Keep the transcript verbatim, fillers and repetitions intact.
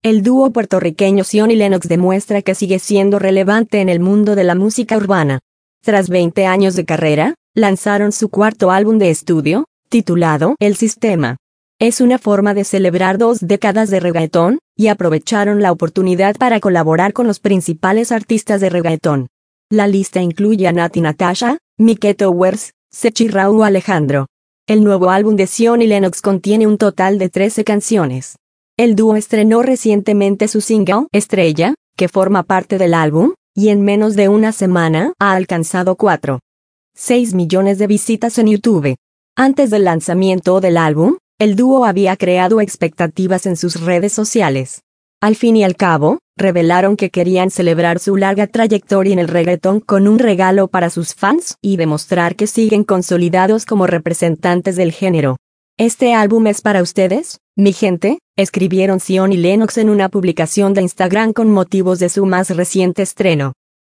El dúo puertorriqueño Zion y Lennox demuestra que sigue siendo relevante en el mundo de la música urbana. Tras veinte años de carrera, lanzaron su cuarto álbum de estudio, titulado El Sistema. Es una forma de celebrar dos décadas de reggaetón, y aprovecharon la oportunidad para colaborar con los principales artistas de reggaetón. La lista incluye a Natti Natasha, Mike Towers, Sechi Rauw Alejandro. El nuevo álbum de Zion y Lennox contiene un total de trece canciones. El dúo estrenó recientemente su single, Estrella, que forma parte del álbum, y en menos de una semana ha alcanzado cuatro punto seis millones de visitas en YouTube. Antes del lanzamiento del álbum, el dúo había creado expectativas en sus redes sociales. Al fin y al cabo, revelaron que querían celebrar su larga trayectoria en el reggaetón con un regalo para sus fans y demostrar que siguen consolidados como representantes del género. ¿Este álbum es para ustedes, mi gente?, escribieron Zion y Lennox en una publicación de Instagram con motivos de su más reciente estreno.